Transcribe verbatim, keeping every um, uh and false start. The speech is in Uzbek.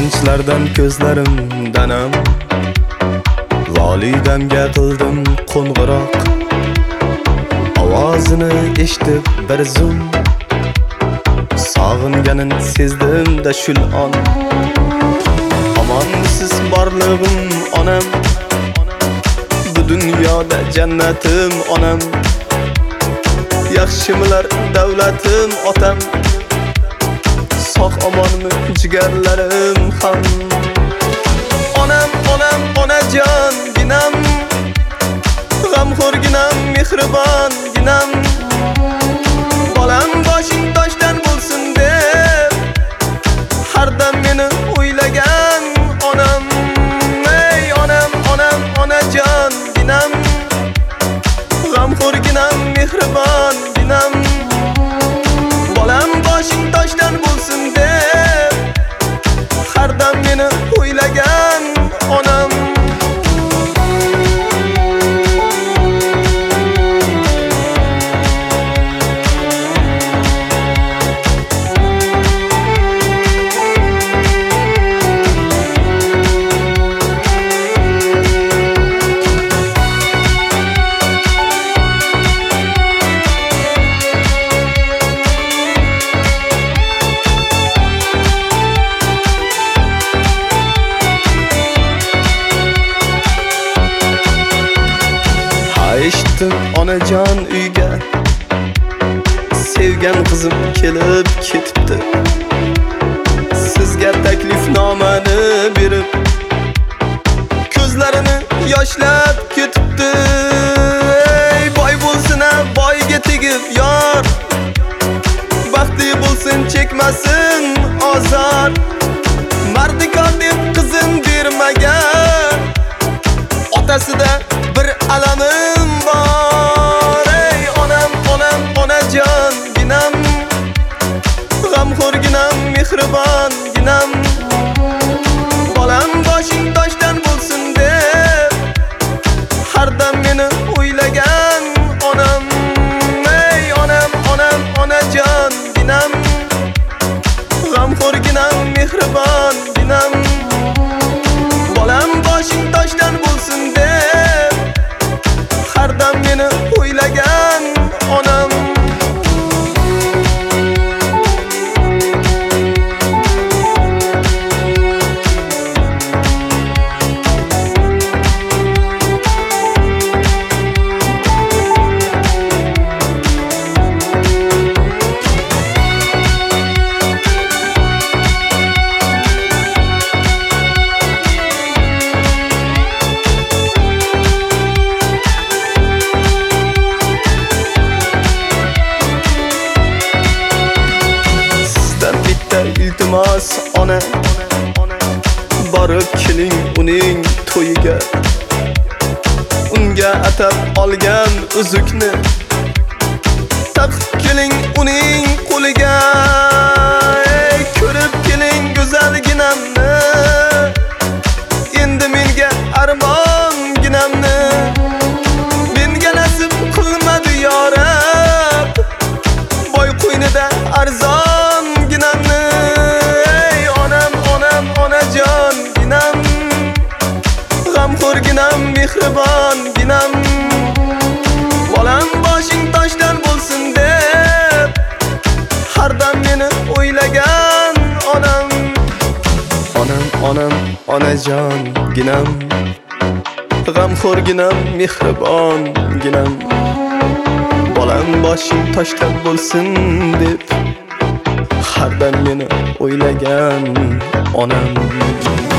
quvonchlardan ko'zlarim danam. Volidamga qildim qo'ng'iroq, ovozini eshitib bir zum sog'inganini sezdim-da shul on. Omonsiz borlig'im onam, bu dunyoda jannatim onam. Yaxshimilar davlatim otam, sog' omonmi jigarlarim ham. Onam, onam, onajon ginam, g'amxo'r ginam, mehribon ginam. Bolam boshing toshdan bo'lsin deb har dam meni o'ylagan onam. Ey onam, onam, onajon ginam, g'amxo'r ginam, mehribon ginam. Bolam boshing toshdan bo'lsin deb har dam meni o'ylagan onam. Eshitdim onajon uyga, sevgan qizim kelib ketibdi. Sizga taklifnomani berib, ko'zlarini yoshlab ketibdi. Ey boy bo'lsin-a, boyga tegib yor, baxtli bo'lsin, chekmasin azor. Mardikor deb qizim bermagan, otasida bir alamim bor. Ey onam, onam, onajon ginam, g'amxo'r ginam, mehribon ginam. Bolam boshing toshdan bo'lsin deb har dam meni o'ylagan onam. Ey onam, onam, onajon ginam, g'amxo'r ginam, mehribon ginam. Bolam boshing toshdan bo'lsin deb har dam meni o'ylagan onam. İltimos ona, borib keling uning to'yiga. Unga atab olgan uzukni taqib keling uning qo'liga. Ey ko'rib keling go'zalginamni, endi menga armon ginamni. Menga nasib qilmadi yorab, boy qo'ynida arzon ginamni. Ey onam, onam, onajon ginam, g'amxo'r ginam, mehribon ginam. Bolam boshing toshdan bo'lsin deb har dam meni o'ylagan onam. Onam, onam, onajon ginam, g'amxo'r ginam, mehribon ginam. Bolam boshing toshdan bo'lsin deb har dam meni o'ylagan onam.